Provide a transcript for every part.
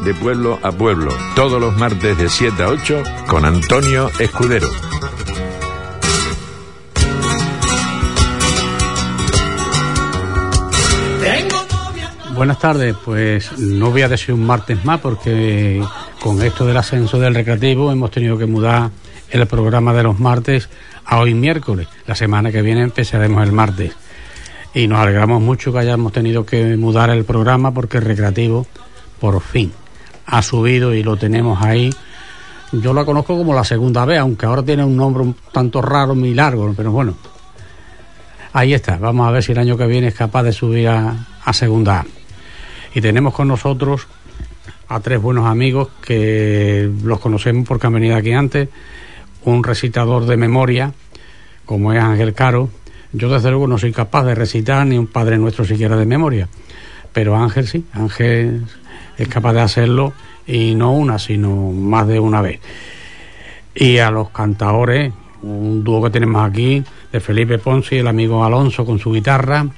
de pueblo a pueblo, todos los martes de 7 a 8 con Antonio Escudero. Buenas tardes, pues no voy a decir un martes más porque con esto del ascenso del recreativo hemos tenido que mudar el programa de los martes a hoy miércoles. La semana que viene empezaremos el martes y nos alegramos mucho que hayamos tenido que mudar el programa porque el recreativo por fin ha subido y lo tenemos ahí. Yo lo conozco como la segunda vez, aunque ahora tiene un nombre un tanto raro, muy largo, pero bueno, ahí está. Vamos a ver si el año que viene es capaz de subir a segunda A. Y tenemos con nosotros a tres buenos amigos que los conocemos porque han venido aquí antes. Un recitador de memoria, como es Ángel Caro. Yo desde luego no soy capaz de recitar ni un Padre Nuestro siquiera de memoria, pero Ángel sí, Ángel es capaz de hacerlo, y no una, sino más de una vez. Y a los cantadores, un dúo que tenemos aquí, de Felipe Ponce y el amigo Alonso con su guitarra,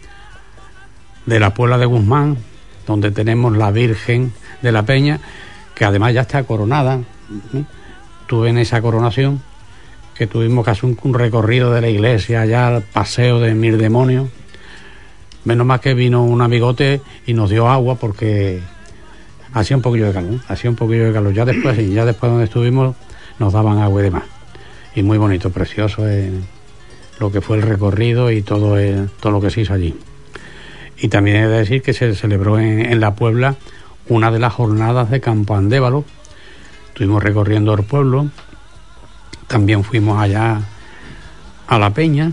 de la Puebla de Guzmán, donde tenemos la Virgen de la Peña, que además ya está coronada. Tuve en esa coronación, que tuvimos que hacer un recorrido de la iglesia, allá al paseo de Mil Demonios. Menos mal que vino un amigote y nos dio agua, porque hacía un poquillo de calor, ya después donde estuvimos nos daban agua y demás. Y muy bonito, precioso lo que fue el recorrido y todo lo que se hizo allí. Y también he de decir que se celebró en la Puebla una de las jornadas de Campo Andévalo. Estuvimos recorriendo el pueblo, también fuimos allá a la Peña,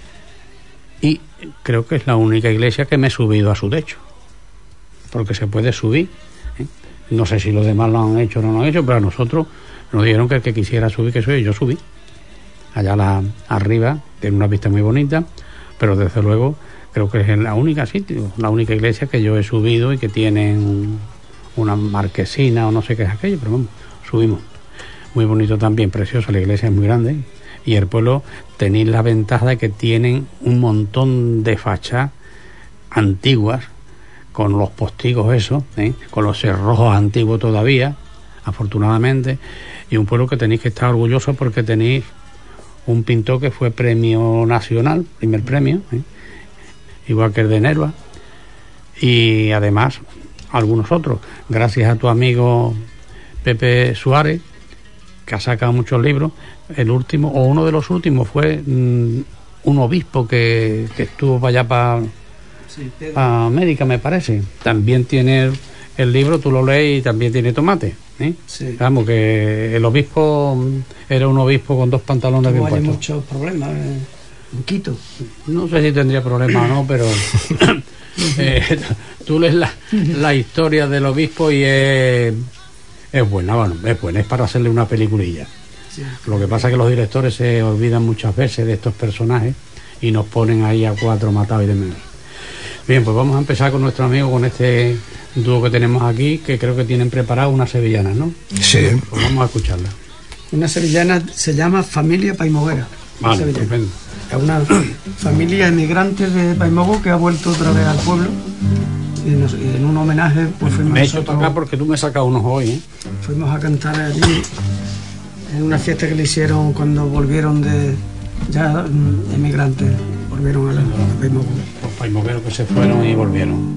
y creo que es la única iglesia que me he subido a su techo, porque se puede subir, ¿eh? No sé si los demás lo han hecho o no lo han hecho, pero a nosotros nos dijeron que el que quisiera subir, que yo subí allá arriba. Tiene una vista muy bonita, pero desde luego creo que es la única iglesia que yo he subido y que tienen una marquesina o no sé qué es aquello, pero vamos, subimos. Muy bonito también, precioso, la iglesia es muy grande, y el pueblo tenéis la ventaja de que tienen un montón de fachas antiguas, con los postigos esos, con los cerrojos antiguos todavía, afortunadamente, y un pueblo que tenéis que estar orgulloso porque tenéis un pintor que fue premio nacional, primer premio, igual que el de Nerva, y además algunos otros, gracias a tu amigo Pepe Suárez, que ha sacado muchos libros. El último, o uno de los últimos, fue un obispo que estuvo para allá, para América, me parece. También tiene el libro, tú lo lees, y también tiene tomate, Sí. Vamos, que el obispo era un obispo con 2 pantalones bien puestos. Hay muchos problemas en Quito. No sé si tendría problemas o no, pero tú lees la historia del obispo y es buena, bueno, es buena, es para hacerle una peliculilla. Sí. Lo que pasa es que los directores se olvidan muchas veces de estos personajes y nos ponen ahí a 4 matados y de menos. Bien, pues vamos a empezar con nuestro amigo, con este dúo que tenemos aquí, que creo que tienen preparado una sevillana, ¿no? Sí. Pues vamos a escucharla. Una sevillana se llama Familia Paimoguera. Vale, estupendo. Es una familia emigrante de Paimogo que ha vuelto otra vez al pueblo, y en un homenaje pues fuimos me he hecho para acá porque tú me sacas unos hoy, Fuimos a cantar allí en una fiesta que le hicieron cuando volvieron ya emigrantes, volvieron a Paimogo. Los paimogueros que se fueron y volvieron.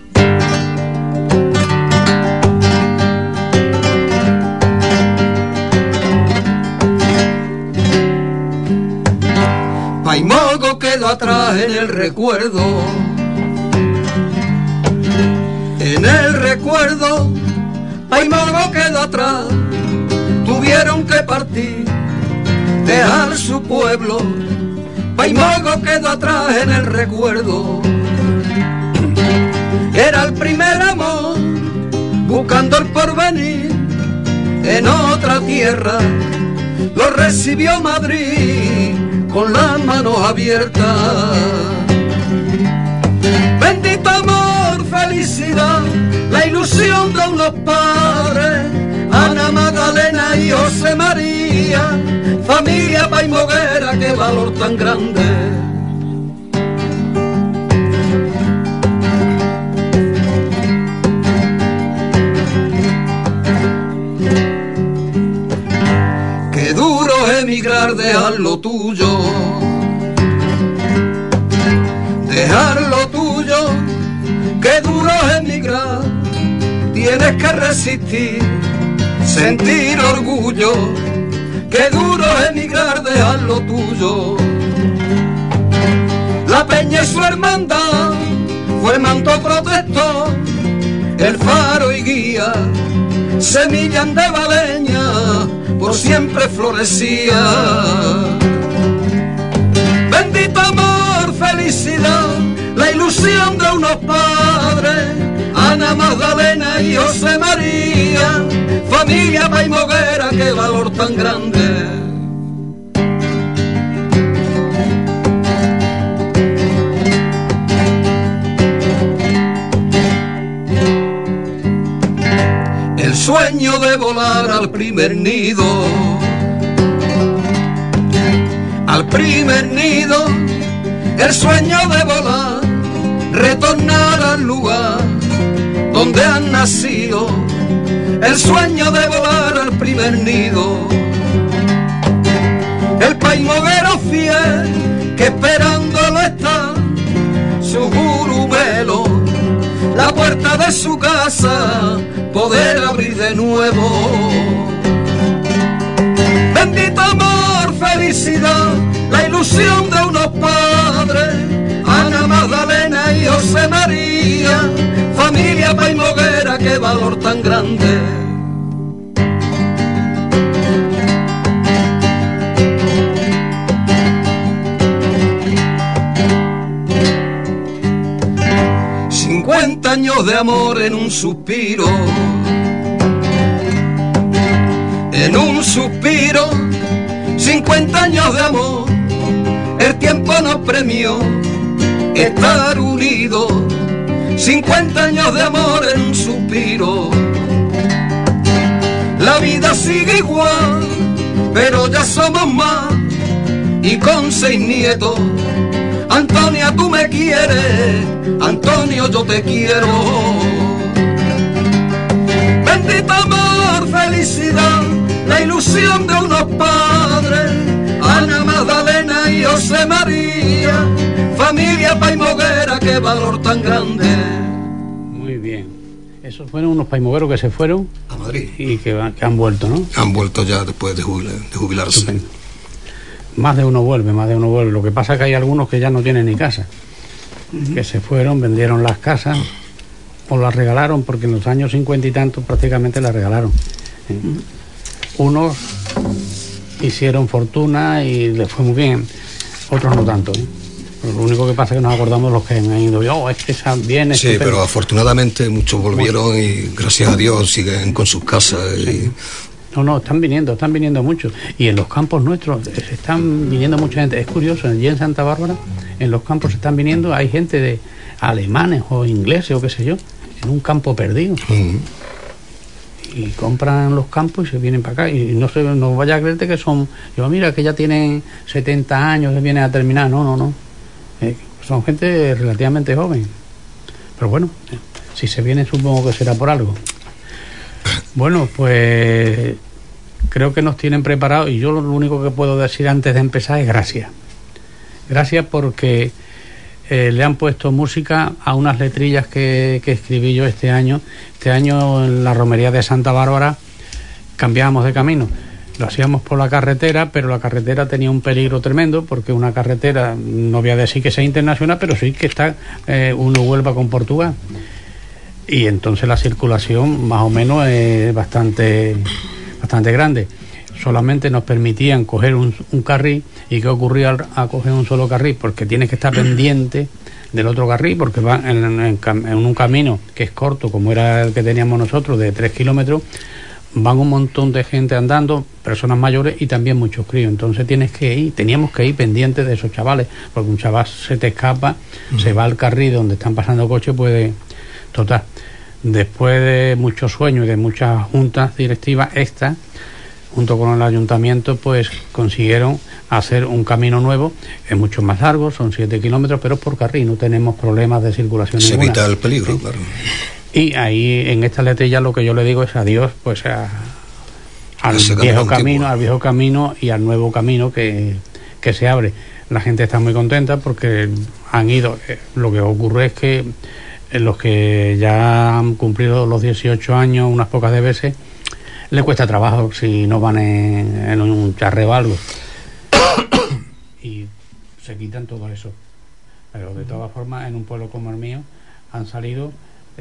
Paimogo quedó atrás en el recuerdo. En el recuerdo, Paimogo quedó atrás. Tuvieron que partir, dejar su pueblo. Paimogo quedó atrás en el recuerdo. Era el primer amor, buscando el porvenir en otra tierra. Lo recibió Madrid con las manos abiertas. Bendito amor, felicidad, la ilusión de unos padres, Ana Magdalena y José María, familia paimoguera, qué valor tan grande. dejar lo tuyo, dejar lo tuyo, que duro es emigrar, tienes que resistir, sentir orgullo, que duro es emigrar, dejar lo tuyo. La Peña y su hermandad fue manto protector, el faro y guía, semilla de Valeña, por siempre florecía. Bendito amor, felicidad, la ilusión de unos padres, Ana Magdalena y José María, familia paimoguera, qué valor tan grande. El sueño de volar al primer nido, el sueño de volar, retornar al lugar donde han nacido, el sueño de volar al primer nido. El paimoguero fiel que esperándolo está, su jurumelo, la puerta de su casa, poder abrir de nuevo. Bendito amor, felicidad, la ilusión de unos padres, Ana Magdalena y José María, familia paimoguera, qué valor tan grande. Años de amor en un suspiro, en un suspiro, 50 años de amor, el tiempo nos premió estar unidos, 50 años de amor en un suspiro. La vida sigue igual, pero ya somos más, y con 6 nietos. Antonia, tú me quieres, Antonio, yo te quiero. Bendito amor, felicidad, la ilusión de unos padres, Ana Magdalena y José María, familia paimoguera, qué valor tan grande. Muy bien. Esos fueron unos paimogueros que se fueron a Madrid y que han vuelto, ¿no? Han vuelto ya después de jubilarse. Estupendo. Más de uno vuelve. Lo que pasa es que hay algunos que ya no tienen ni casa, que se fueron, vendieron las casas o las regalaron, porque en los años 50 y tantos prácticamente las regalaron. Unos hicieron fortuna y les fue muy bien, otros no tanto. Pero lo único que pasa es que nos acordamos los que han ido, es que bien. Sí, pero afortunadamente muchos volvieron y gracias a Dios siguen con sus casas. Sí. No, están viniendo muchos. Y en los campos nuestros están viniendo mucha gente. Es curioso, allí en Santa Bárbara, en los campos están viniendo, hay gente de alemanes o ingleses o qué sé yo, en un campo perdido. Y compran los campos y se vienen para acá. Y no vaya a creerte que son... Yo, mira, que ya tienen 70 años, que vienen a terminar. No. Son gente relativamente joven. Pero bueno, si se vienen supongo que será por algo. Bueno, pues creo que nos tienen preparados, y yo lo único que puedo decir antes de empezar es gracias. Gracias porque le han puesto música a unas letrillas que escribí yo este año. Este año en la romería de Santa Bárbara cambiábamos de camino. Lo hacíamos por la carretera, pero la carretera tenía un peligro tremendo, porque una carretera, no voy a decir que sea internacional, pero sí que está uno Huelva con Portugal. Y entonces la circulación más o menos es bastante grande. Solamente nos permitían coger un carril. ¿Y qué ocurría a coger un solo carril? Porque tienes que estar pendiente del otro carril, porque van en un camino que es corto, como era el que teníamos nosotros, de 3 kilómetros, van un montón de gente andando, personas mayores y también muchos críos. Entonces teníamos que ir pendientes de esos chavales, porque un chaval se te escapa, se va al carril donde están pasando coches, puede... Total, después de muchos sueños y de muchas juntas directivas, junto con el ayuntamiento, pues consiguieron hacer un camino nuevo. Es mucho más largo, son 7 kilómetros, pero por carril, no tenemos problemas de circulación ninguna. Se evita el peligro, ¿sí? Claro. Y ahí en esta letrilla lo que yo le digo es adiós, pues al viejo camino y al nuevo camino que que se abre. La gente está muy contenta porque han ido. Lo que ocurre es que los que ya han cumplido los 18 años unas pocas de veces, les cuesta trabajo si no van en un charreo o algo. Y se quitan todo eso. Pero de todas formas, en un pueblo como el mío han salido,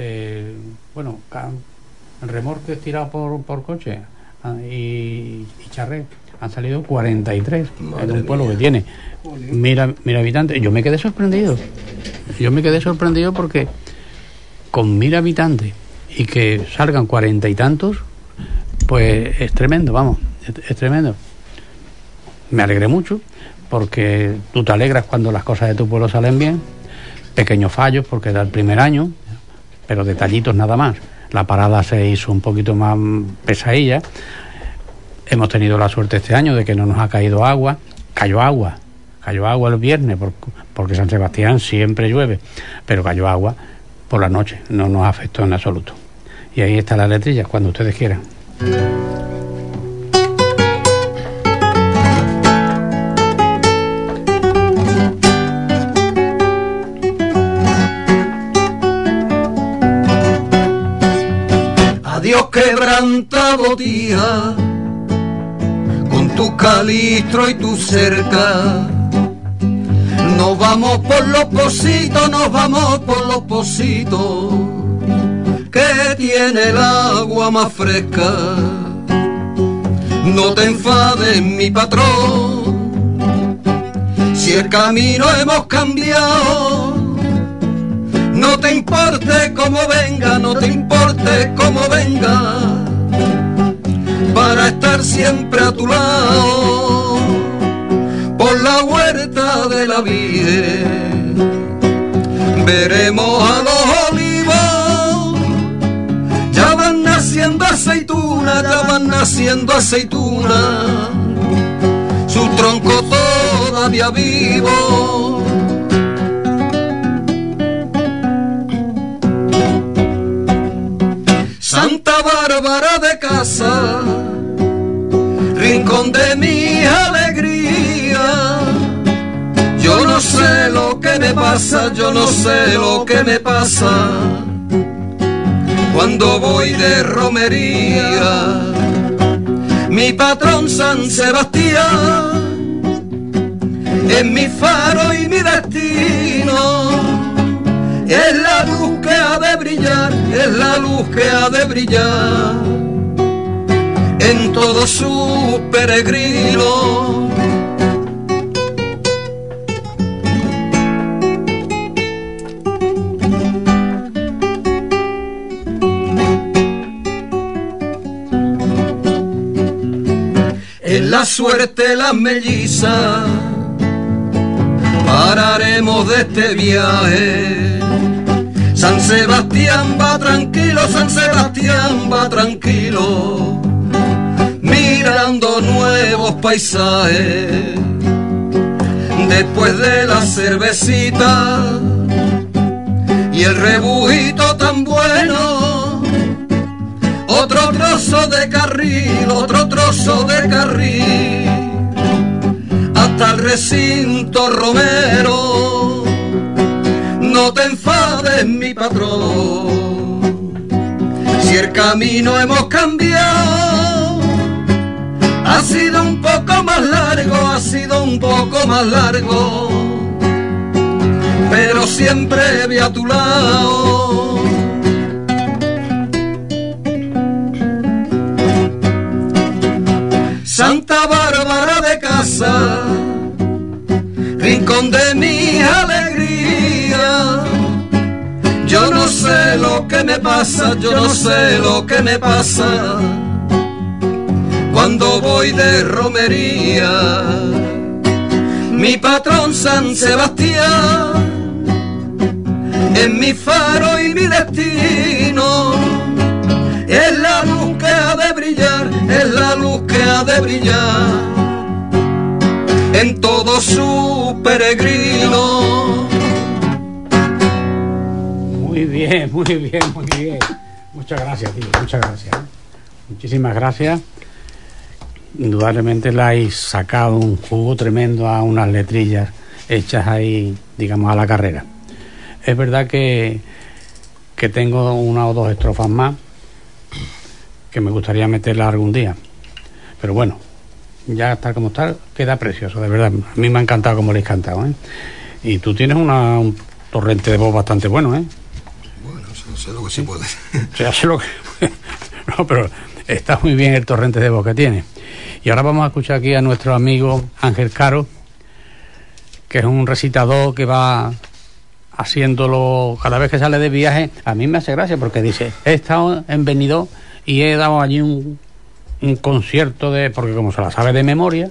remorques tirados por coche y charré, han salido 43. Madre en un pueblo mía. Que tiene mil habitantes. Yo me quedé sorprendido porque con 1000 habitantes y que salgan 40 y tantos, pues es tremendo, vamos, es tremendo. Me alegré mucho porque tú te alegras cuando las cosas de tu pueblo salen bien. Pequeños fallos porque era el primer año, pero detallitos nada más. La parada se hizo un poquito más pesadilla. Hemos tenido la suerte este año de que no nos ha caído agua. Cayó agua el viernes porque San Sebastián siempre llueve, pero cayó agua por la noche, no nos afectó en absoluto. Y ahí está la letrilla, cuando ustedes quieran. Adiós quebrantado día, con tu calistro y tu cerca. Nos vamos por los pocitos, que tiene el agua más fresca. No te enfades, mi patrón, si el camino hemos cambiado. No te importe cómo venga, para estar siempre a tu lado, por la huerta de la Virgen. Veremos a los olivos, ya van naciendo aceitunas, su tronco todavía vivo. Santa Bárbara de casa, rincón de mi alegría. Yo no sé lo que me pasa, cuando voy de romería. Mi patrón San Sebastián es mi faro y mi destino. Es la luz que ha de brillar, en todos sus peregrinos. En la suerte las mellizas pararemos de este viaje. San Sebastián va tranquilo, mirando nuevos paisajes. Después de la cervecita y el rebujito tan bueno, otro trozo de carril, hasta el recinto romero. No te enfades, mi patrón, si el camino hemos cambiado. Ha sido un poco más largo, pero siempre voy a tu lado. Santa Bárbara de casa, rincón de mi alegría. Yo no sé lo que me pasa, cuando voy de romería. Mi patrón San Sebastián es mi faro y mi destino. Es la luz que ha de brillar, en todo su peregrino. Muy bien. Muchas gracias, tío, muchas gracias. Muchísimas gracias. indudablemente le habéis sacado un jugo tremendo a unas letrillas hechas ahí, digamos, a la carrera. Es verdad que tengo una o dos estrofas más que me gustaría meterla algún día, pero bueno, ya tal como tal queda precioso, de verdad. A mí me ha encantado como le he cantado, ¿eh? Y tú tienes un torrente de voz bastante bueno, ¿eh? Bueno, sé lo que se puede. O sea, sé lo que... No, pero está muy bien el torrente de voz que tiene. Y ahora vamos a escuchar aquí a nuestro amigo Ángel Caro, que es un recitador que va haciéndolo cada vez que sale de viaje. A mí me hace gracia porque dice, he estado en Benidorm y he dado allí un concierto porque como se la sabe de memoria,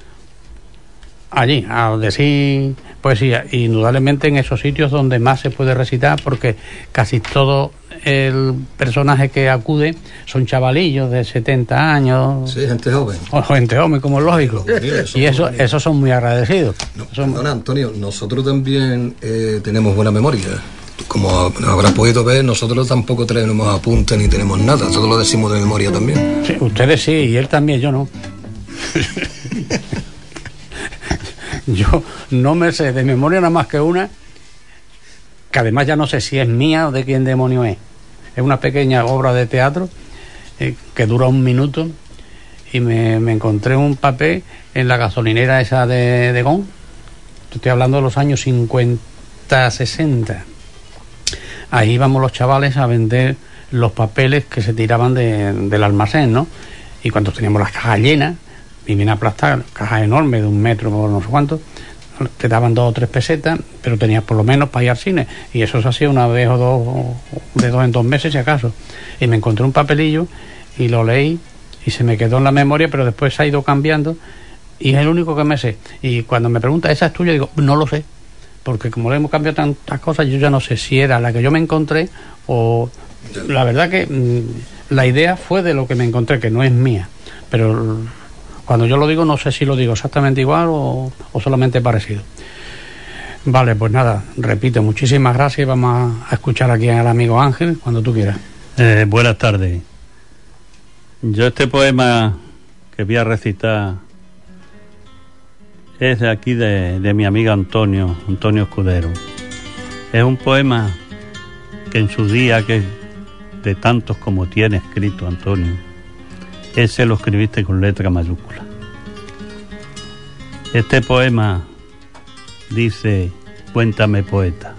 allí, a decir poesía, indudablemente en esos sitios donde más se puede recitar, porque casi todo el personaje que acude son chavalillos de 70 años. Sí, gente joven. O gente joven, como es lógico. Y esos son muy agradecidos. No, perdona, Antonio, nosotros también tenemos buena memoria. Como habrás podido ver, nosotros tampoco tenemos apuntes ni tenemos nada, todo lo decimos de memoria también. Sí, ustedes sí, y él también, yo no. Yo no me sé de memoria nada más que una, que además ya no sé si es mía o de quién demonio es. Es una pequeña obra de teatro que dura 1 minuto, y me encontré un papel en la gasolinera esa de Gon. Estoy hablando de los años 50, 60. Ahí íbamos los chavales a vender los papeles que se tiraban del almacén, ¿no? Y cuando teníamos las cajas llenas, y viene a aplastar cajas enormes de 1 metro por no sé cuánto, te daban 2 o 3 pesetas, pero tenías por lo menos para ir al cine, y eso se hacía una vez o dos, de 2 en 2 meses si acaso. Y me encontré un papelillo y lo leí y se me quedó en la memoria, pero después se ha ido cambiando y es el único que me sé. Y cuando me pregunta, ¿esa es tuya? Digo, no lo sé, porque como le hemos cambiado tantas cosas, yo ya no sé si era la que yo me encontré o... La verdad que la idea fue de lo que me encontré, que no es mía, pero cuando yo lo digo no sé si lo digo exactamente igual o solamente parecido. Vale, pues nada, repito, muchísimas gracias. Vamos a escuchar aquí al amigo Ángel cuando tú quieras. Buenas tardes. Yo este poema que voy a recitar es de aquí de mi amigo Antonio Escudero. Es un poema que en su día, que de tantos como tiene escrito Antonio, ese lo escribiste con letra mayúscula. Este poema dice, cuéntame poeta.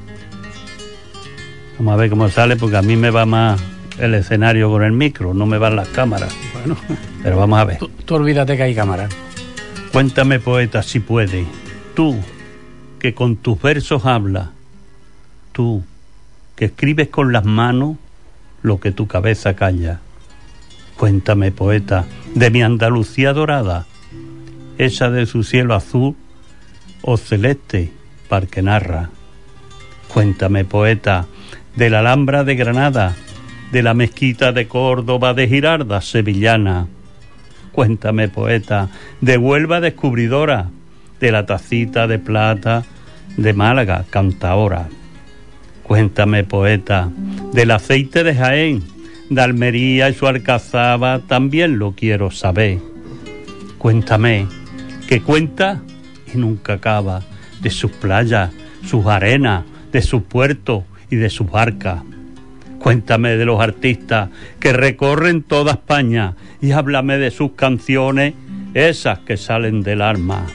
Vamos a ver cómo sale, porque a mí me va más el escenario con el micro, no me van las cámaras. Bueno, pero vamos a ver. Tú olvídate que hay cámara. Cuéntame poeta si puede, tú que con tus versos hablas, tú que escribes con las manos lo que tu cabeza calla. Cuéntame poeta de mi Andalucía dorada, esa de su cielo azul o celeste par que narra. Cuéntame poeta de la Alhambra de Granada, de la mezquita de Córdoba, de Girarda sevillana. Cuéntame poeta de Huelva descubridora, de la tacita de plata de Málaga cantaora. Cuéntame poeta del aceite de Jaén, de Almería y su alcazaba, también lo quiero saber. Cuéntame, que cuenta y nunca acaba, de sus playas, sus arenas, de sus puertos y de sus barcas. Cuéntame de los artistas que recorren toda España y háblame de sus canciones, esas que salen del alma.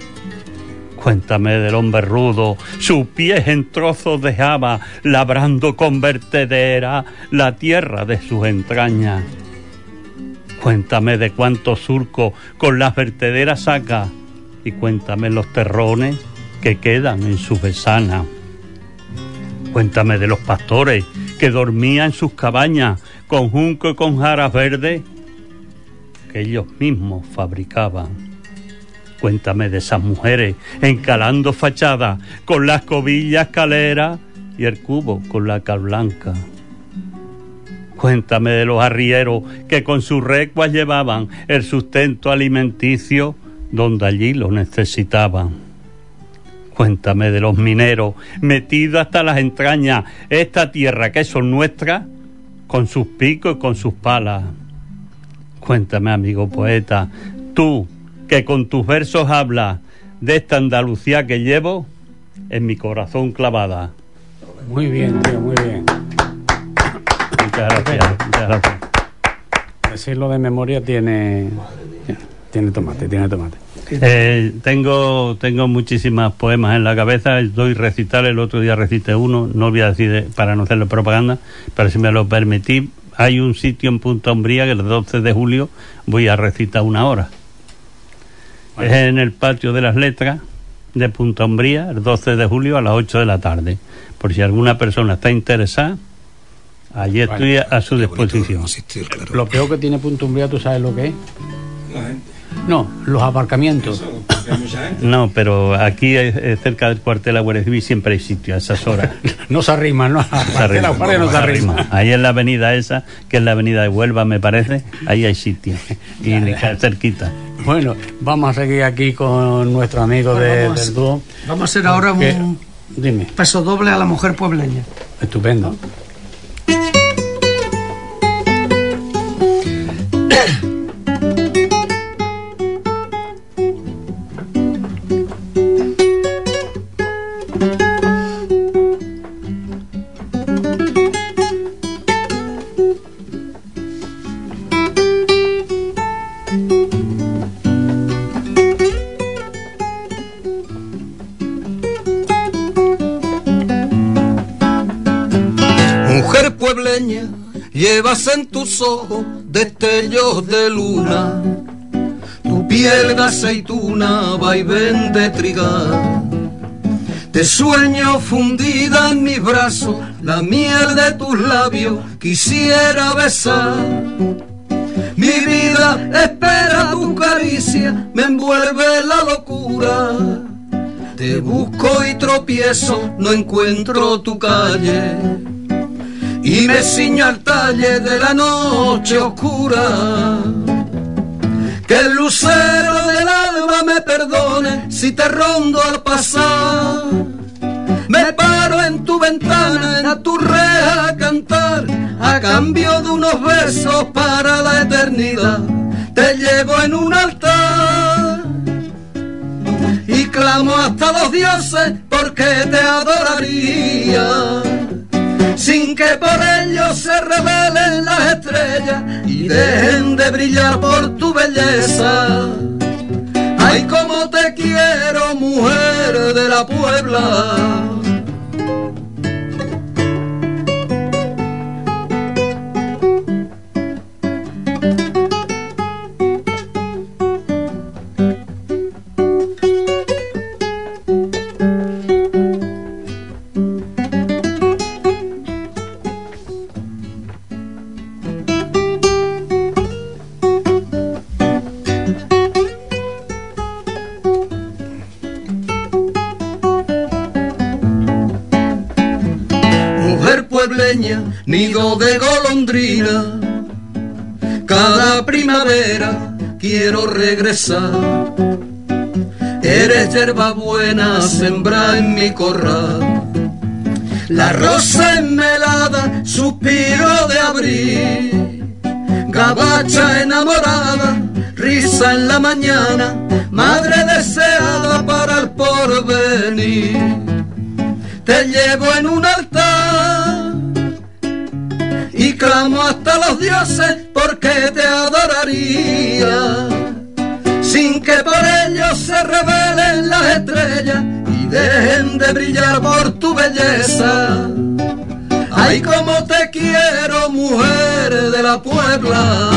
Cuéntame del hombre rudo, sus pies en trozos dejaba, labrando con vertedera la tierra de sus entrañas. Cuéntame de cuántos surcos con las vertederas saca, y cuéntame los terrones que quedan en sus besanas. Cuéntame de los pastores que dormían en sus cabañas con junco y con jaras verdes que ellos mismos fabricaban. Cuéntame de esas mujeres encalando fachadas con la escobilla escalera y el cubo con la cal blanca. Cuéntame de los arrieros que con sus recuas llevaban el sustento alimenticio donde allí lo necesitaban. Cuéntame de los mineros metidos hasta las entrañas, esta tierra que son nuestras, con sus picos y con sus palas. Cuéntame, amigo poeta, Tú, que con tus versos hablas de esta Andalucía que llevo en mi corazón clavada. Muy bien, tío, muy bien. Muchas gracias. Decirlo de memoria tiene tomate. Tengo muchísimas poemas en la cabeza. Doy recital, el otro día recité uno, no voy a decir para no hacerle propaganda, pero si me lo permití, hay un sitio en Punta Umbría que el 12 de julio voy a recitar 1 hora. Es en el Patio de las Letras de Punta Umbría, el 12 de julio a las 8 de la tarde. Por si alguna persona está interesada, allí estoy a su disposición. Claro. Lo peor que tiene Punta Umbría, ¿tú sabes lo que es? No, los aparcamientos. No, pero aquí cerca del cuartel de la Guardia Civil siempre hay sitio a esas horas. No se arriman, ¿no? No se arriman. Ahí en la avenida esa, que es la avenida de Huelva, me parece, ahí hay sitio. Y cerquita. Bueno, vamos a seguir aquí con nuestro amigo del dúo. Vamos a hacer ahora un paso doble a la mujer puebleña. Estupendo. Mujer puebleña, llevas en tus ojos destellos de luna, tu piel de aceituna, vaivén de trigal. Te sueño fundida en mis brazos, la miel de tus labios quisiera besar. Mi vida espera tu caricia, me envuelve la locura. Te busco y tropiezo, no encuentro tu calle, y me ciño al talle de la noche oscura. Que el lucero del alba me perdone si te rondo al pasar. Me paro en tu ventana, en tu reja a cantar, a cambio de unos besos para la eternidad. Te llevo en un altar y clamo hasta los dioses porque te adoraría, sin que por ello se revelen las estrellas y dejen de brillar por tu belleza. Ay, cómo te quiero, mujer de la Puebla. Nido de golondrina, cada primavera quiero regresar. Eres hierba buena, sembra en mi corral. La rosa enmelada, suspiro de abril. Gabacha enamorada, risa en la mañana, madre deseada para el porvenir. Te llevo en un altar y clamo hasta los dioses porque te adoraría, sin que por ellos se revelen las estrellas y dejen de brillar por tu belleza. Ay, cómo te quiero, mujer de la Puebla.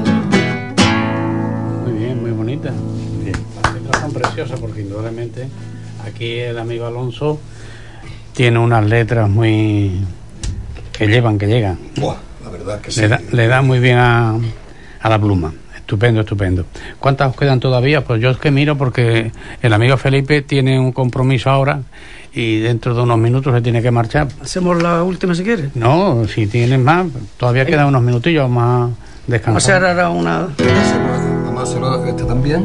Muy bien, muy bonita. Bien. Las letras son preciosas porque indudablemente aquí el amigo Alonso tiene unas letras muy que llegan. Buah, la verdad que sí. Le da muy bien a la pluma. Estupendo. ¿Cuántas os quedan todavía? Pues yo es que miro porque el amigo Felipe tiene un compromiso ahora y dentro de unos minutos se tiene que marchar. ¿Hacemos la última si quieres? No, si tienes más, todavía quedan unos minutillos más descansados. Vamos a hacer ahora una... Vamos a hacerlo este también.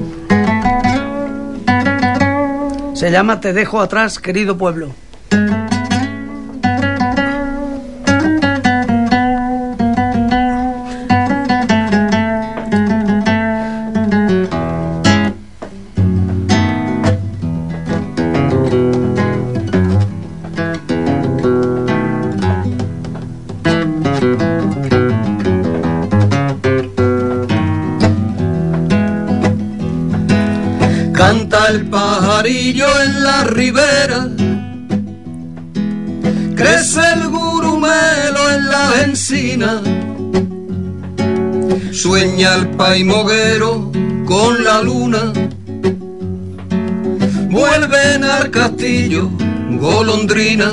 Se llama Te dejo atrás, querido pueblo. Canta el pajarillo en la ribera, crece el gurumelo en la encina, sueña el paimoguero con la luna, vuelven al castillo golondrina,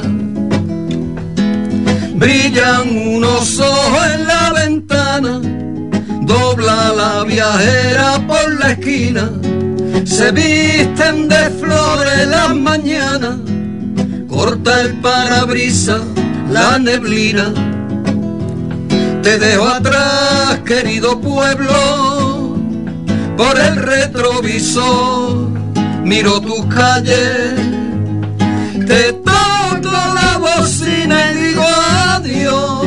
brillan unos ojos en la ventana, dobla la viajera por la esquina, se visten de flores las mañanas, corta el parabrisas la neblina. Te dejo atrás, querido pueblo, por el retrovisor, miro tus calles, te toco la bocina y digo adiós,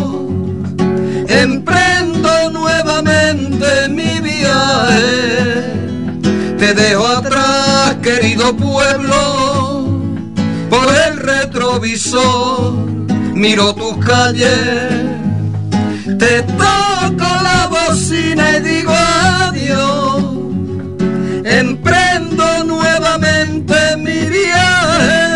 emprendo nuevamente mi viaje. Te dejo atrás, querido pueblo, por el retrovisor, miro tus calles, te toco la bocina y digo adiós, emprendo nuevamente mi viaje.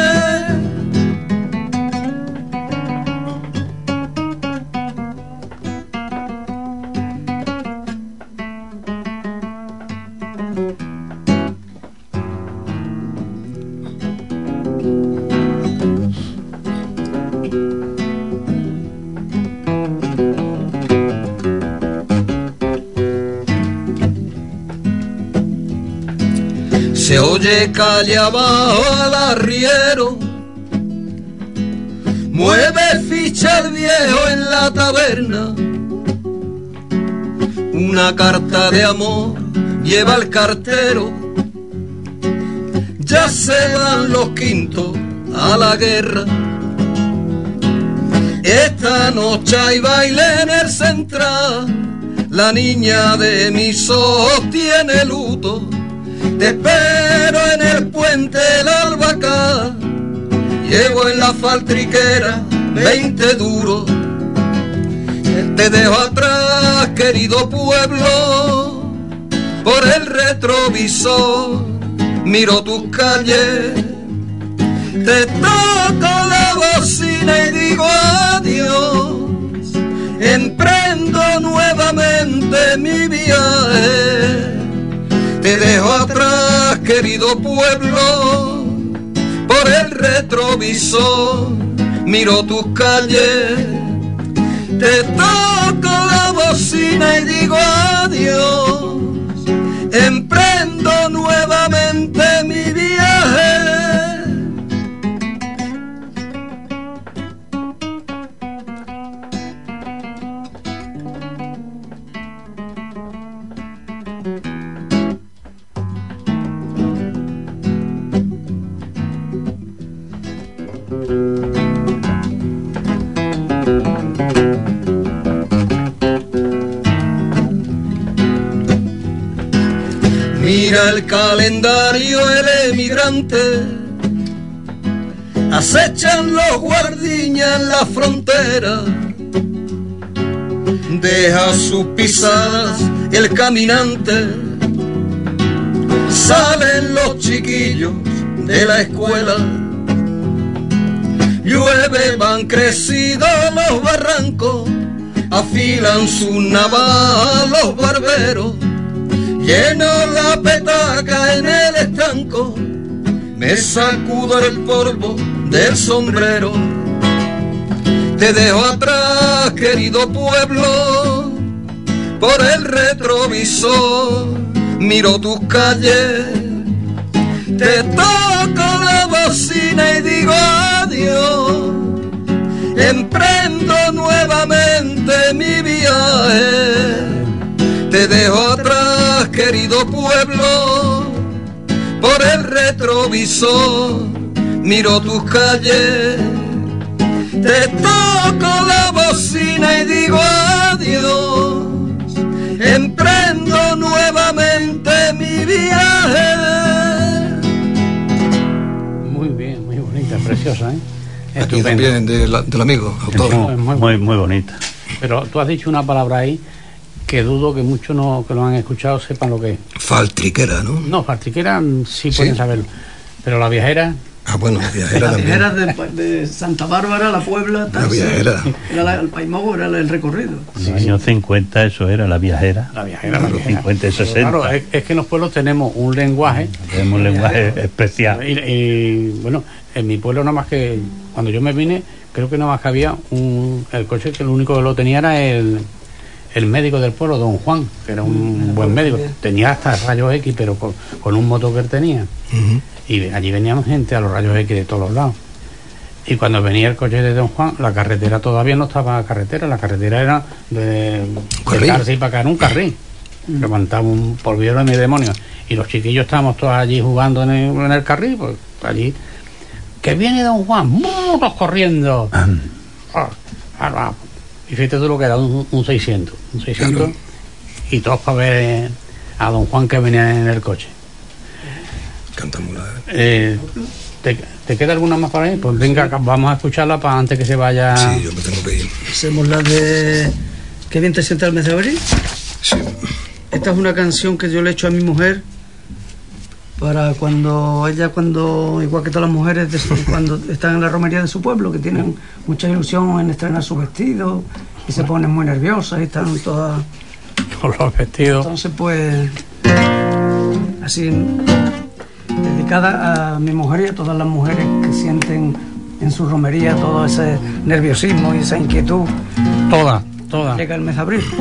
Se oye calle abajo al arriero, mueve ficha el viejo en la taberna, una carta de amor lleva el cartero, ya se van los quintos a la guerra. Esta noche hay baile en el central, la niña de mis ojos tiene luto, te espero en el puente del Albacar, llevo en la faltriquera 20 duros. Te dejo atrás, querido pueblo, por el retrovisor, miro tus calles, te toco la bocina y digo adiós, emprendo nuevamente mi viaje. Te dejo atrás, querido pueblo, por el retrovisor, miro tus calles, te toco la bocina y digo adiós, emprendo nuevamente mi viaje. Mira el calendario, el emigrante, acechan los guardiñas en la frontera, deja sus pisadas el caminante, salen los chiquillos de la escuela, llueve, van crecidos los barrancos, afilan sus navajas los barberos, lleno la petaca en el estanco, me sacudo el polvo del sombrero. Te dejo atrás, querido pueblo, por el retrovisor, miro tus calles, te toco la bocina y digo adiós, emprendo nuevamente mi viaje. Te dejo atrás, querido pueblo, por el retrovisor, miro tus calles, te toco la bocina y digo adiós, emprendo nuevamente mi viaje. Muy bien, muy bonita, preciosa, ¿eh? Aquí también del amigo, autor. Muy bonita. Pero tú has dicho una palabra ahí que dudo que muchos que lo han escuchado sepan lo que es. Faltriquera, ¿no? No, faltriquera sí pueden saberlo, pero la viajera... Ah, bueno, la viajera también. La viajera de Santa Bárbara, La Puebla... La viajera. Era el Paimogo, era el recorrido. En los años 50 eso era la viajera. La viajera, en los 50 y 60. Claro, es que en los pueblos tenemos un lenguaje... Tenemos un lenguaje especial. Y bueno, en mi pueblo nada más que... Cuando yo me vine, creo que nada más que había el coche que lo único que lo tenía era el médico del pueblo, don Juan, que era un buen médico. Tenía hasta rayos X, pero con un motor que él tenía. Y allí veníamos gente a los rayos X de todos los lados. Y cuando venía el coche de don Juan, la carretera todavía no estaba carretera, la carretera era de Cárcel para acá, en un carril. Levantaba un polviero de mi demonio. Y los chiquillos estábamos todos allí jugando en el carril, pues allí. Que viene don Juan, todos corriendo. Y fíjate tú lo que era un 600. Un 600 claro. Y todos para ver a don Juan que venía en el coche. Cantamos ¿Te queda alguna más para ahí? Pues venga, vamos a escucharla para antes que se vaya. Sí, yo me tengo que ir. Hacemos la de ¿Qué bien te sienta el mes de abril? Sí. Esta es una canción que yo le he hecho a mi mujer para cuando igual que todas las mujeres cuando están en la romería de su pueblo, que tienen mucha ilusión en estrenar su vestido y se ponen muy nerviosas y están todas con los vestidos. Entonces pues así dedicada a mi mujer y a todas las mujeres que sienten en su romería todo ese nerviosismo y esa inquietud. Toda. Llega el mes de abril.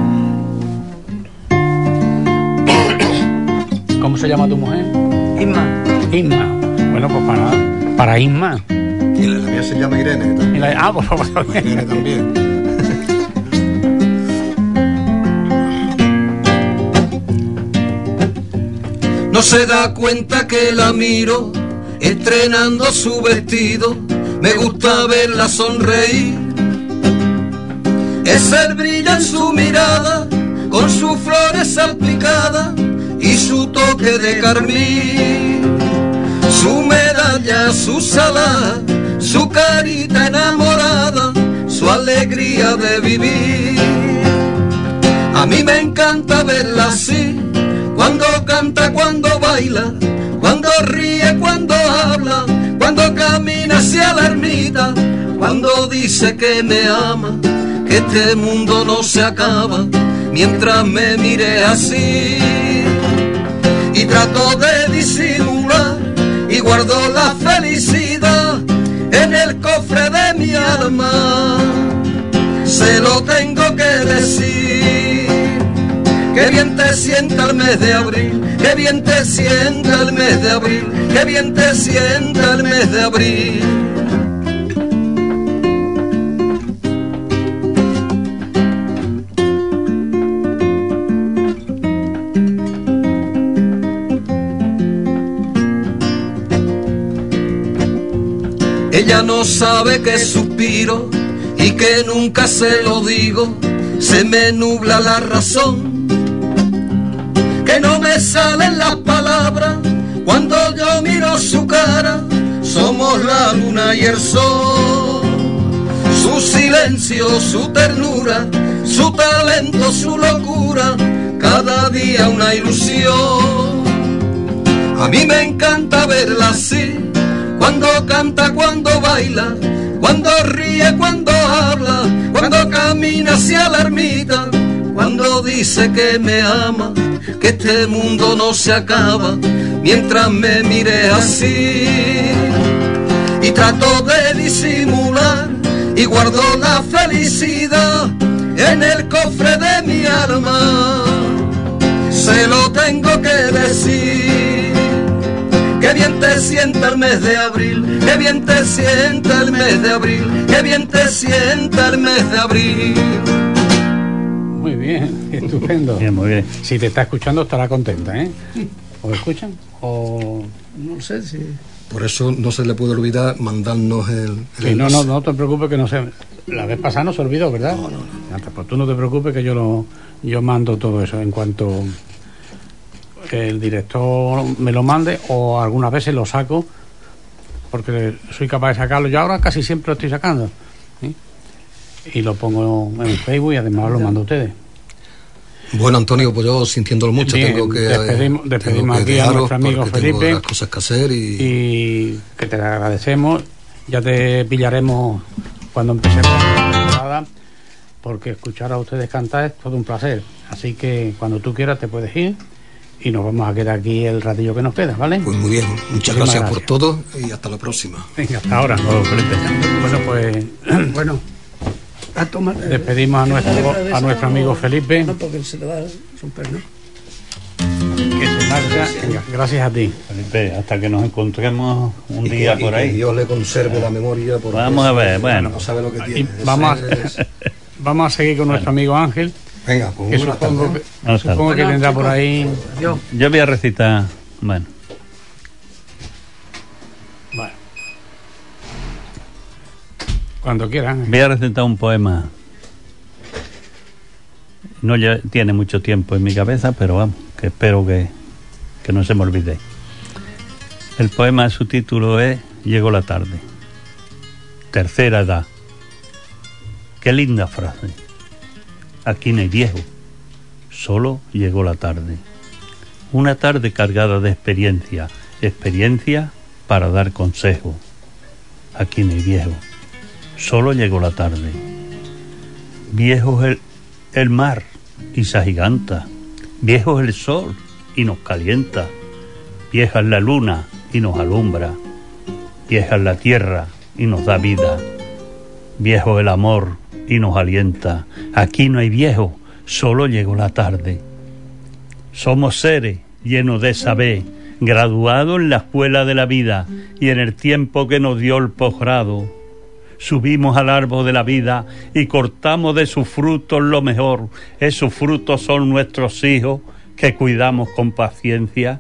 ¿Cómo se llama tu mujer? Isma. Bueno, pues para Isma. Y la mía se llama Irene también. Por favor. Irene también. No se da cuenta que la miro estrenando su vestido. Me gusta verla sonreír. Ese brilla en su mirada con sus flores salpicadas y su toque de carmín, su medalla, su salada, su carita enamorada, su alegría de vivir. A mí me encanta verla así, cuando canta, cuando baila, cuando ríe, cuando habla, cuando camina hacia la ermita, cuando dice que me ama, que este mundo no se acaba, mientras me mire así. Y trato de disimular y guardo la felicidad en el cofre de mi alma. Se lo tengo que decir. Que bien te sienta el mes de abril, que bien te sienta el mes de abril, que bien te sienta el mes de abril. Ella no sabe que suspiro y que nunca se lo digo, se me nubla la razón, que no me salen las palabras cuando yo miro su cara, somos la luna y el sol, su silencio, su ternura, su talento, su locura, cada día una ilusión. A mí me encanta verla así, cuando canta, cuando baila, cuando ríe, cuando habla, cuando camina hacia la ermita, cuando dice que me ama, que este mundo no se acaba, mientras me mire así. Y trato de disimular y guardo la felicidad en el cofre de mi alma. Se lo tengo que decir. Que bien te sienta el mes de abril, que bien te sienta el mes de abril, que bien te sienta el mes de abril. Muy bien, estupendo. Bien, muy bien. Si te está escuchando estará contenta, ¿eh? ¿O escuchan? O no sé si... Por eso no se le puede olvidar mandarnos el sí, no te preocupes, que no sé. La vez pasada no se olvidó, ¿verdad? No. Pues tú no te preocupes, que yo mando todo eso en cuanto el director me lo mande, o algunas veces lo saco porque soy capaz de sacarlo. Yo ahora casi siempre lo estoy sacando, ¿sí? Y lo pongo en Facebook y además lo mando a ustedes. Bueno, Antonio, pues yo sintiéndolo mucho, bien, tengo que despedimos aquí a nuestro amigo Felipe. Tengo las cosas que hacer y que te agradecemos. Ya te pillaremos cuando empecemos la temporada, porque escuchar a ustedes cantar es todo un placer. Así que cuando tú quieras te puedes ir y nos vamos a quedar aquí el ratillo que nos queda, ¿vale? Pues muy bien, muchas gracias por todo y hasta la próxima. Venga, hasta ahora. Felipe. Bueno, pues bueno, a tomar, despedimos a nuestro amigo Felipe. No, porque se te va a romper, ¿no? Que se marcha. Venga, gracias a ti, Felipe, hasta que nos encontremos un día por ahí. Que Dios le conserve la memoria. Vamos a ver, bueno. No sabe lo que tiene. Y vamos a seguir con nuestro amigo Ángel. Venga, pues Que supongo que tendrá por ahí. Adiós. Yo voy a recitar, bueno. Cuando quieran. Voy a recitar un poema. No tiene mucho tiempo en mi cabeza, pero vamos, que espero que no se me olvide. El poema, su título es Llegó la tarde. Tercera edad. Qué linda frase. Aquí no hay viejo, solo llegó la tarde. Una tarde cargada de experiencia para dar consejo. Aquí no hay viejo, solo llegó la tarde. Viejo es el mar y se agiganta, viejo es el sol y nos calienta, vieja es la luna y nos alumbra, vieja es la tierra y nos da vida, viejo es el amor y nos alienta. Aquí no hay viejo, solo llegó la tarde. Somos seres llenos de saber, graduados en la escuela de la vida, y en el tiempo que nos dio el posgrado subimos al árbol de la vida y cortamos de sus frutos lo mejor. Esos frutos son nuestros hijos que cuidamos con paciencia,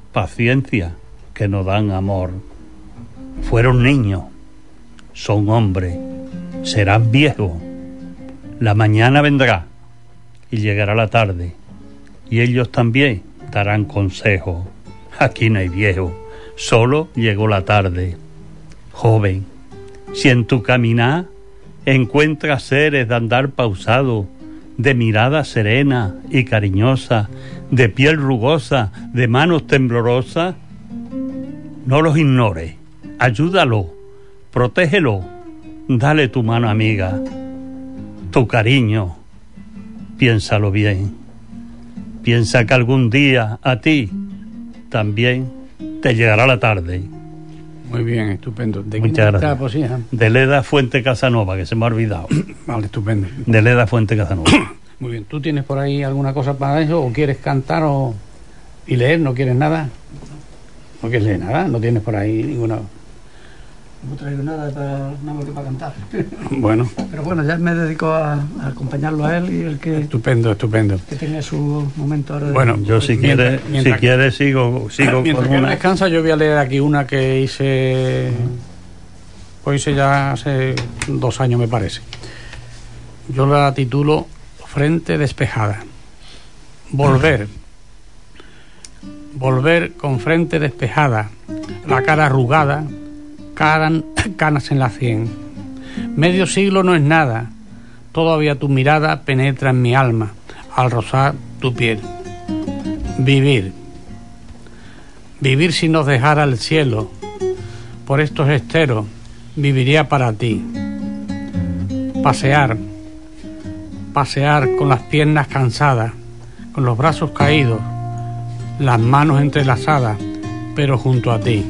que nos dan amor. Fueron niños, son hombres, serán viejos. La mañana vendrá y llegará la tarde, y ellos también darán consejo. Aquí no hay viejo, solo llegó la tarde. Joven, si en tu caminar encuentras seres de andar pausado, de mirada serena y cariñosa, de piel rugosa, de manos temblorosas, no los ignores, ayúdalo, protégelo, dale tu mano amiga, tu cariño, piénsalo bien. Piensa que algún día a ti también te llegará la tarde. Muy bien, estupendo. ¿De Muchas gracias. Está poesía? De Leda Fuente Casanova, que se me ha olvidado. Vale, estupendo. De Leda Fuente Casanova. Muy bien. ¿Tú tienes por ahí alguna cosa para eso? ¿O quieres cantar y leer? ¿No quieres nada? ¿No quieres leer nada? ¿No tienes por ahí ninguna? No traigo nada para cantar. Bueno. Pero bueno, ya me dedico a acompañarlo a él y el que... Estupendo. Que tenga su momento ahora. Bueno, yo si quieres sigo mientras con que una. Descansa, yo voy a leer aquí una que hice... Pues hice ya hace 2 años, me parece. Yo la titulo Frente despejada. Volver con frente despejada, la cara arrugada, canas en la sien. Medio siglo no es nada, todavía tu mirada penetra en mi alma al rozar tu piel. Vivir si nos dejara el cielo, por estos esteros viviría para ti. Pasear con las piernas cansadas, con los brazos caídos, las manos entrelazadas, pero junto a ti.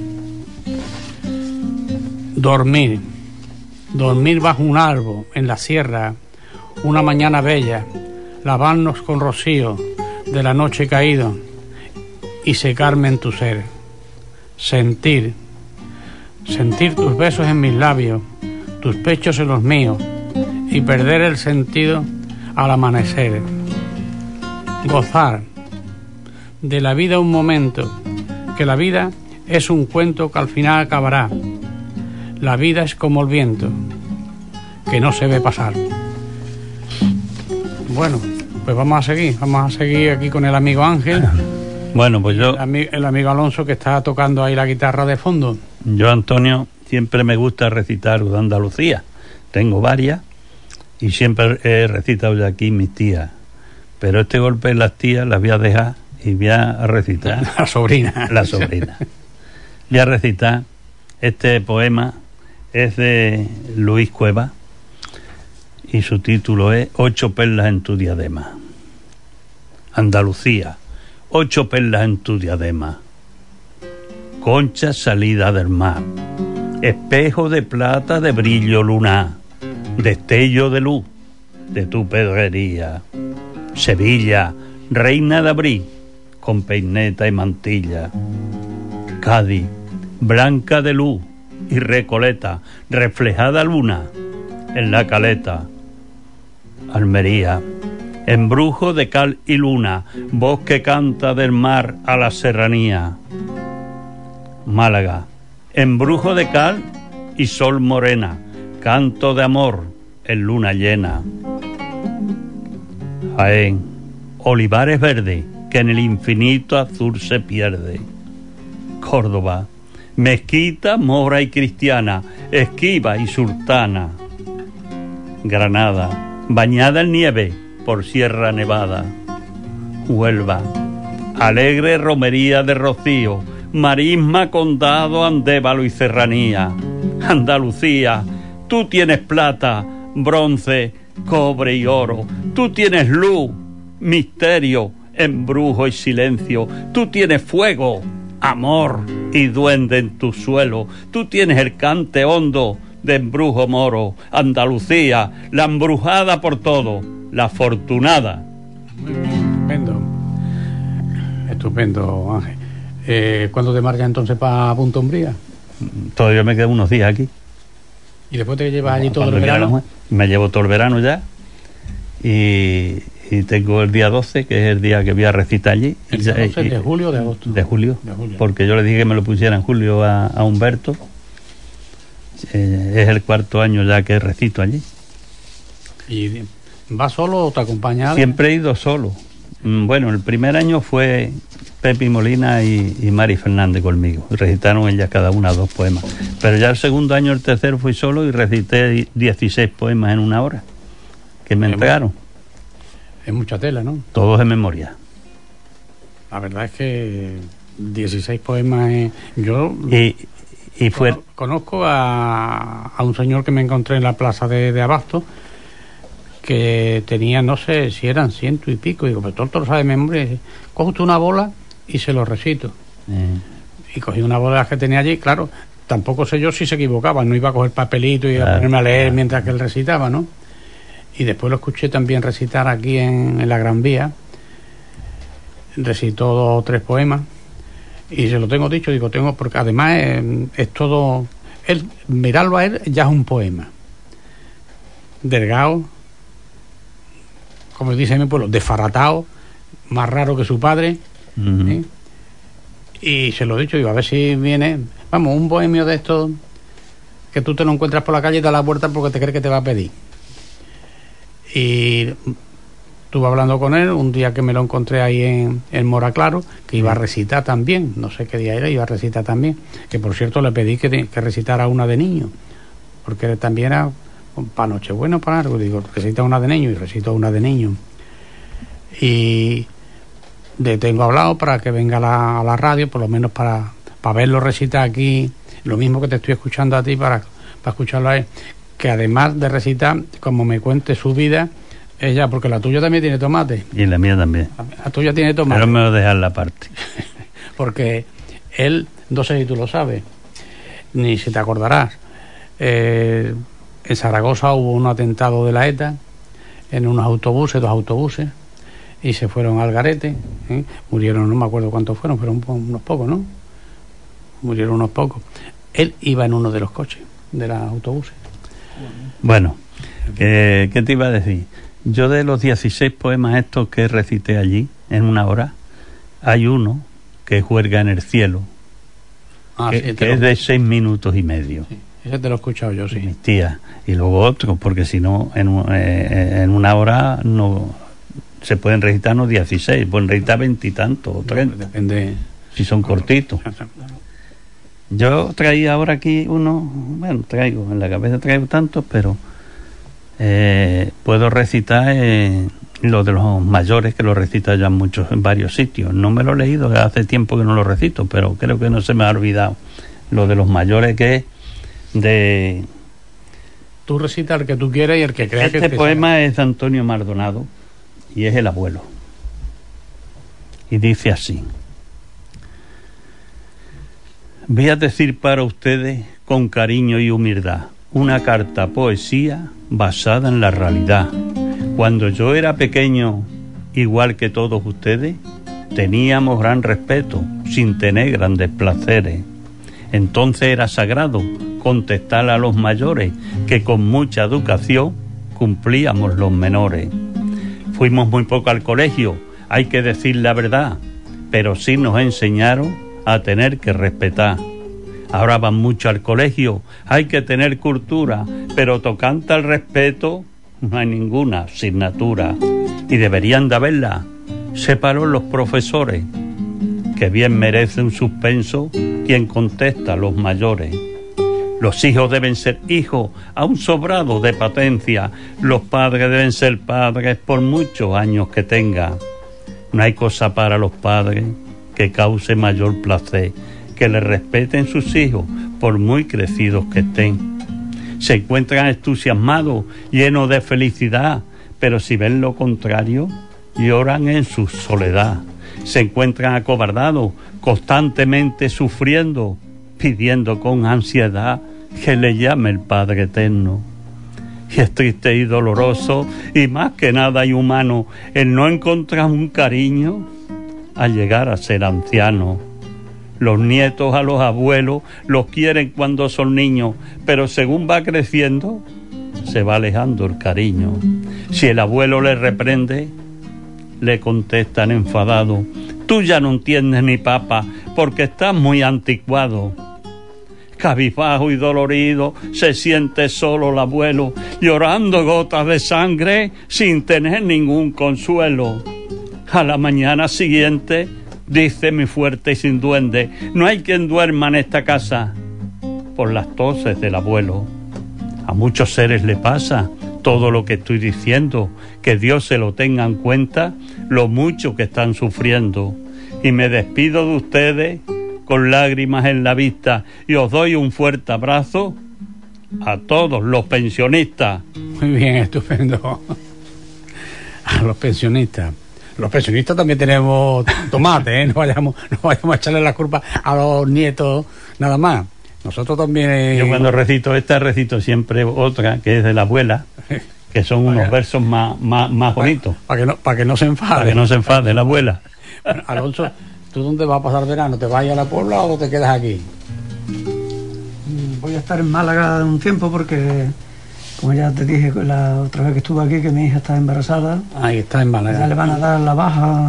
Dormir bajo un árbol en la sierra, una mañana bella, lavarnos con rocío de la noche caído y secarme en tu ser. Sentir tus besos en mis labios, tus pechos en los míos, y perder el sentido al amanecer. Gozar de la vida un momento, que la vida es un cuento que al final acabará. La vida es como el viento, que no se ve pasar. Bueno, pues vamos a seguir aquí con el amigo Ángel. Bueno, pues yo... El amigo Alonso, que está tocando ahí la guitarra de fondo. Yo, Antonio, siempre me gusta recitar de Andalucía. Tengo varias y siempre he recitado de aquí mis tías. pero este golpe en las tías las voy a dejar y voy a recitar. La sobrina. La sobrina. Voy a recitar. Este poema es de Luis Cueva y su título es 8 perlas en tu diadema. Andalucía, 8 perlas en tu diadema. Concha salida del mar, espejo de plata de brillo lunar, destello de luz de tu pedrería. Sevilla, reina de abril, con peineta y mantilla. Cádiz, blanca de luz y recoleta, reflejada luna en la caleta. Almería, embrujo de cal y luna, voz que canta del mar a la serranía. Málaga, embrujo de cal y sol morena, canto de amor en luna llena. Jaén, olivares verdes que en el infinito azul se pierde. Córdoba, mezquita, mora y cristiana, esquiva y sultana. Granada, bañada en nieve por Sierra Nevada. Huelva, alegre romería de rocío, marisma, condado, andévalo y serranía. Andalucía, tú tienes plata, bronce, cobre y oro, tú tienes luz, misterio, embrujo y silencio, tú tienes fuego, amor y duende en tu suelo, tú tienes el cante hondo de embrujo moro. Andalucía, la embrujada por todo, la afortunada. Muy bien, estupendo, Ángel. ¿Cuándo te marchas entonces para Punta Umbría? Todavía me quedan unos días aquí. ¿Y después te llevas allí todo el verano? Me llevo todo el verano ya y tengo el día 12, que es el día que voy a recitar allí. ¿El día 12 de julio o de agosto? De julio, porque yo le dije que me lo pusiera en julio a Humberto. Es el 4º año ya que recito allí. ¿Y vas solo o te acompañas? Siempre he ido solo. Bueno, el primer año fue Pepi Molina y Mari Fernández conmigo. Recitaron ellas cada una 2 poemas. Pero ya el segundo año, el tercero, fui solo y recité 16 poemas en una hora que me entregaron. Es mucha tela, ¿no? Todos de memoria. La verdad es que 16 poemas... Yo y fue... conozco a un señor que me encontré en la plaza de Abasto, que tenía, no sé si eran 100 y pico. Digo, pero todo lo sabe de memoria. Cojo usted una bola y se lo recito. Y cogí una bola que tenía allí. Claro, tampoco sé yo si se equivocaba. No iba a coger papelito y a ponerme a leer mientras que él recitaba, ¿no? Y después lo escuché también recitar aquí en la Gran Vía. Recitó 2 o 3 poemas. Y se lo tengo dicho, digo, porque además es todo... mirarlo a él ya es un poema. Delgado, como dice en mi pueblo, desfaratado, más raro que su padre. Uh-huh. Y se lo he dicho, digo, a ver si viene, vamos, un bohemio de estos que tú te lo encuentras por la calle y te da la puerta porque te cree que te va a pedir. Y estuve hablando con él un día que me lo encontré ahí en Mora Claro, que iba a recitar también, no sé qué día era, iba a recitar también, que por cierto le pedí que recitara una de niño, porque también era para Nochebuena, para algo, digo, recita una de niño, y recito una de niño. Y tengo hablado para que venga a la radio, por lo menos para verlo recitar aquí, lo mismo que te estoy escuchando a ti, para escucharlo a él, que además de recitar, como me cuente su vida, ella, porque la tuya también tiene tomate. Y la mía también. La tuya tiene tomate. Pero me lo dejas la parte. Porque él, no sé si tú lo sabes, ni si te acordarás, en Zaragoza hubo un atentado de la ETA en unos autobuses, 2 autobuses, y se fueron al garete, murieron, no me acuerdo cuántos fueron, pero unos pocos, ¿no? Murieron unos pocos. Él iba en uno de los coches de los autobuses. Bueno, ¿qué te iba a decir? Yo de los 16 poemas estos que recité allí en una hora, hay uno que juerga en el cielo, que es de 6 minutos y medio. Sí, ese te lo he escuchado yo, sí. Mis tías. Y luego otro, porque si no, en una hora no se pueden recitar no 16, pueden recitar 20 y tantos o 30. Depende. Si son cortitos. Yo traía ahora aquí uno, bueno, en la cabeza traigo tantos, pero puedo recitar el lo de los mayores, que lo recita ya en varios sitios. No me lo he leído, hace tiempo que no lo recito, pero creo que no se me ha olvidado. Lo de los mayores, que es de... Tú recitas el que tú quieras y el que creas que Este te poema sea. es de Antonio Maldonado y es El abuelo. Y dice así: voy a decir para ustedes con cariño y humildad una carta poesía basada en la realidad. Cuando yo era pequeño, igual que todos ustedes, teníamos gran respeto, sin tener grandes placeres. Entonces era sagrado contestar a los mayores que con mucha educación cumplíamos los menores. Fuimos muy poco al colegio, hay que decir la verdad, pero sí nos enseñaron a tener que respetar. Ahora van mucho al colegio, hay que tener cultura, pero tocante al respeto no hay ninguna asignatura. Y deberían de haberla, sépalos los profesores, que bien merece un suspenso quien contesta a los mayores. Los hijos deben ser hijos, aun sobrados de patencia. Los padres deben ser padres por muchos años que tengan. No hay cosa para los padres que cause mayor placer que le respeten sus hijos por muy crecidos que estén. Se encuentran entusiasmados, llenos de felicidad, pero si ven lo contrario, lloran en su soledad. Se encuentran acobardados, constantemente sufriendo, pidiendo con ansiedad que le llame el Padre Eterno. Y es triste y doloroso, y más que nada inhumano, el no encontrar un cariño al llegar a ser anciano. Los nietos a los abuelos los quieren cuando son niños, pero según va creciendo, se va alejando el cariño. Si el abuelo le reprende, le contestan enfadado: tú ya no entiendes ni papa, porque estás muy anticuado. Cabizbajo y dolorido se siente solo el abuelo, llorando gotas de sangre sin tener ningún consuelo. A la mañana siguiente dice muy fuerte y sin duende: no hay quien duerma en esta casa, por las toses del abuelo. A muchos seres le pasa todo lo que estoy diciendo, que Dios se lo tenga en cuenta, lo mucho que están sufriendo. Y me despido de ustedes con lágrimas en la vista y os doy un fuerte abrazo a todos los pensionistas. Muy bien, estupendo. A los pensionistas. Los pensionistas también tenemos tomate, ¿eh? No vayamos a echarle la culpa a los nietos nada más. Nosotros también... Yo cuando recito esta, recito siempre otra, que es de la abuela, que son unos versos más bonitos. Para que no se enfade. Para que no se enfade la abuela. Bueno, Alonso, ¿tú dónde vas a pasar verano? ¿Te vas a ir a la Puebla o te quedas aquí? Voy a estar en Málaga un tiempo porque, como ya te dije la otra vez que estuve aquí, que mi hija está embarazada. Ahí está en Málaga. Ya le van a dar la baja.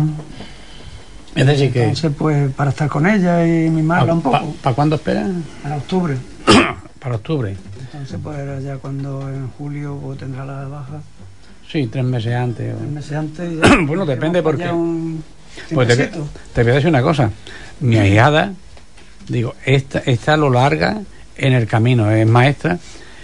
Es decir que... Entonces, pues, para estar con ella y mimarla un poco. ¿Para cuándo esperas? Para octubre. Para octubre. Entonces, pues, ya cuando en julio pues, tendrá la baja. Sí, 3 meses antes. 3 meses antes. Y ya, bueno, depende porque... Pues te voy a decir una cosa. Mi ahijada, digo, esta lo larga en el camino, es maestra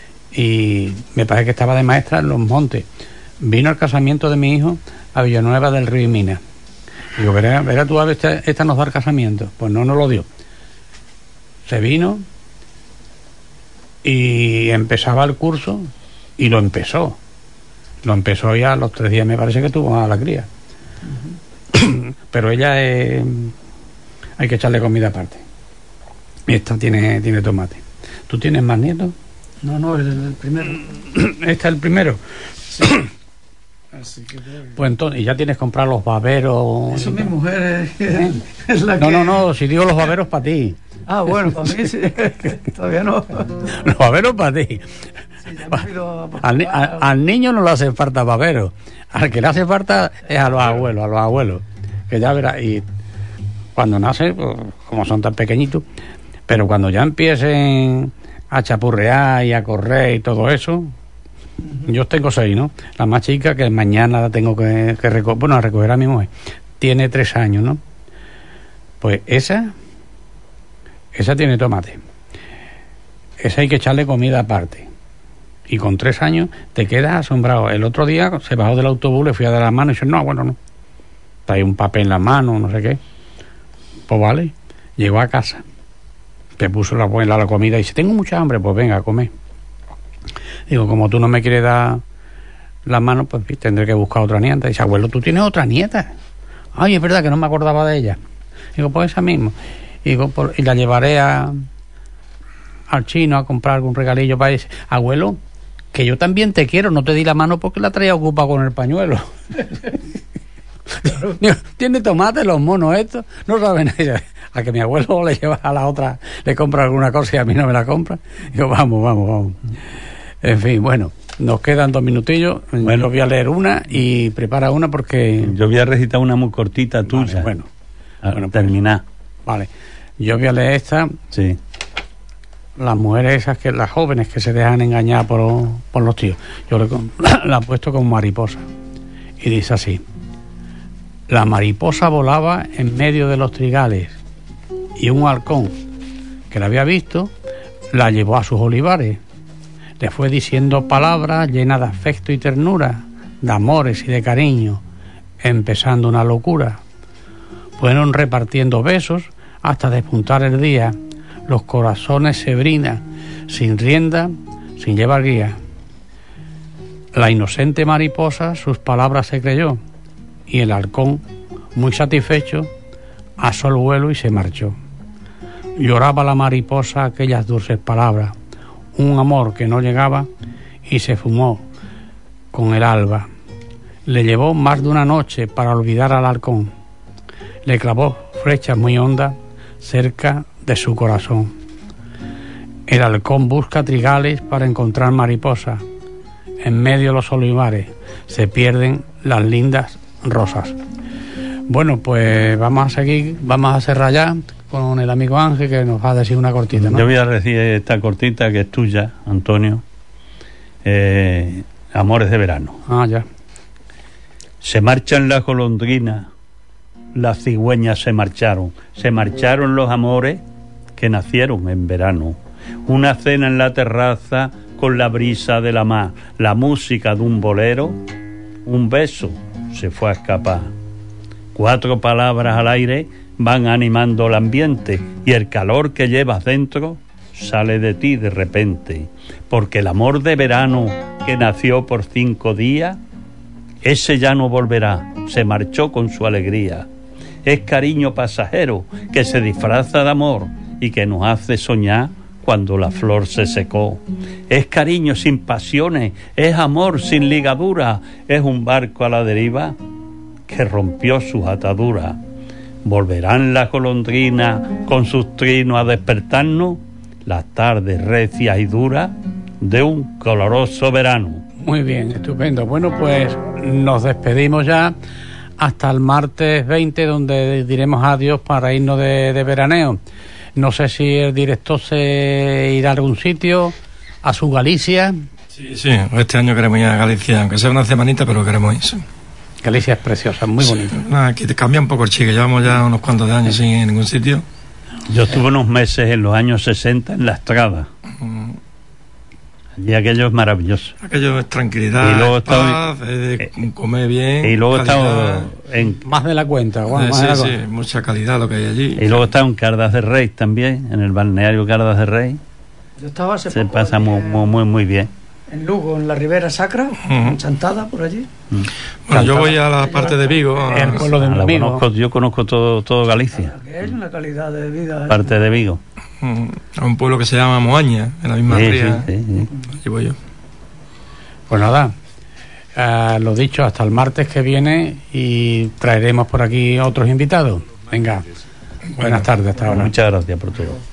y me parece que estaba de maestra en Los Montes. Vino al casamiento de mi hijo a Villanueva del Río y Minas. Digo, verá tú a ver, esta nos da el casamiento. Pues no nos lo dio. Se vino y empezaba el curso y lo empezó. Lo empezó ya a los 3 días, me parece que tuvo a la cría. Pero ella hay que echarle comida aparte. Esta tiene tomate. ¿Tú tienes más nietos? No, el primero. ¿Este es el primero? Sí. Así que pues entonces, ¿y ya tienes que comprar los baberos? Eso mi mujer es la que... No, si digo los baberos para ti. Ah, bueno, para mí sí. Todavía no. Los baberos para ti. Sí, ya me he ido al niño no le hace falta babero. Al que le hace falta es a los abuelos. Que ya verás, y cuando nace, pues, como son tan pequeñitos, pero cuando ya empiecen a chapurrear y a correr y todo eso, yo tengo 6, ¿no? La más chica, que mañana la tengo que recoger a mi mujer, tiene 3 años, ¿no? Pues esa tiene tomate. Esa hay que echarle comida aparte. Y con 3 años te quedas asombrado. El otro día se bajó del autobús, le fui a dar la mano y dice, no, bueno, no. Trae un papel en la mano, no sé qué. Pues vale. Llegó a casa. Te puso la comida y dice, tengo mucha hambre, pues venga, a comer. Digo, como tú no me quieres dar la mano, pues tendré que buscar otra nieta. Dice, abuelo, ¿tú tienes otra nieta? Ay, es verdad que no me acordaba de ella. Digo, pues esa misma. Digo, y la llevaré al chino a comprar algún regalillo para ese. Abuelo, que yo también te quiero, no te di la mano porque la traía ocupada con el pañuelo. Tiene tomate los monos estos, no saben ella. A que mi abuelo le lleva a la otra, le compra alguna cosa y a mí no me la compra. Digo, vamos. En fin, bueno, nos quedan 2 minutillos. Bueno, voy a leer una y prepara una porque... Yo voy a recitar una muy cortita tuya. Bueno, terminar. Vale, yo voy a leer esta. Sí. Las mujeres esas, las jóvenes que se dejan engañar por los tíos. Yo la he puesto como mariposa. Y dice así: la mariposa volaba en medio de los trigales y un halcón que la había visto la llevó a sus olivares. Le fue diciendo palabras llenas de afecto y ternura, de amores y de cariño, empezando una locura. Fueron repartiendo besos hasta despuntar el día. Los corazones se brindan, sin rienda, sin llevar guía. La inocente mariposa sus palabras se creyó, y el halcón, muy satisfecho, asó el vuelo y se marchó. Lloraba la mariposa aquellas dulces palabras, un amor que no llegaba y se fumó con el alba. Le llevó más de una noche para olvidar al halcón. Le clavó flechas muy hondas cerca de su corazón. El halcón busca trigales para encontrar mariposas. En medio de los olivares se pierden las lindas rosas. Bueno, pues vamos a seguir, vamos a cerrar ya con el amigo Ángel, que nos va a decir una cortita, ¿no? Yo voy a decir esta cortita que es tuya, Antonio. Amores de verano. Ya. Se marchan las golondrinas, las cigüeñas se marcharon los amores que nacieron en verano. Una cena en la terraza con la brisa de la mar, la música de un bolero, un beso se fue a escapar. 4 palabras al aire van animando el ambiente y el calor que llevas dentro sale de ti de repente, porque el amor de verano que nació por 5 días, ese ya no volverá, se marchó con su alegría. Es cariño pasajero que se disfraza de amor y que nos hace soñar cuando la flor se secó. Es cariño sin pasiones, es amor sin ligadura, es un barco a la deriva que rompió sus ataduras. Volverán las golondrinas con sus trinos a despertarnos las tardes recias y duras de un coloroso verano. Muy bien, estupendo. Bueno, pues nos despedimos ya hasta el martes 20, donde diremos adiós para irnos de veraneo. No sé si el director se irá a algún sitio, a su Galicia. Sí, este año queremos ir a Galicia, aunque sea una semanita, pero queremos ir. Sí. Galicia es preciosa, muy bonita. Aquí te cambia un poco el chique, llevamos ya unos cuantos de años sin ir a ningún sitio. Yo estuve unos meses en los años 60 en La Estrada. Y aquello es maravilloso. Aquello es tranquilidad, y luego paz, comer bien. Y luego he estado en... Más de la cuenta, mucha calidad lo que hay allí. Y luego he estado en Cardas de Rey también, en el balneario Cardas de Rey. Yo estaba hace Se poco pasa muy bien. En Lugo, en la Ribera Sacra, en Chantada, por allí. Bueno, yo voy a la parte de Vigo. El pueblo de Vigo. Yo conozco todo Galicia. Es una calidad de vida. Parte de Vigo. A un pueblo que se llama Moaña, en la misma ría. Sí. Allí voy yo. Pues nada, lo dicho, hasta el martes que viene y traeremos por aquí otros invitados. Venga, buenas tardes hasta ahora. Muchas gracias por todo.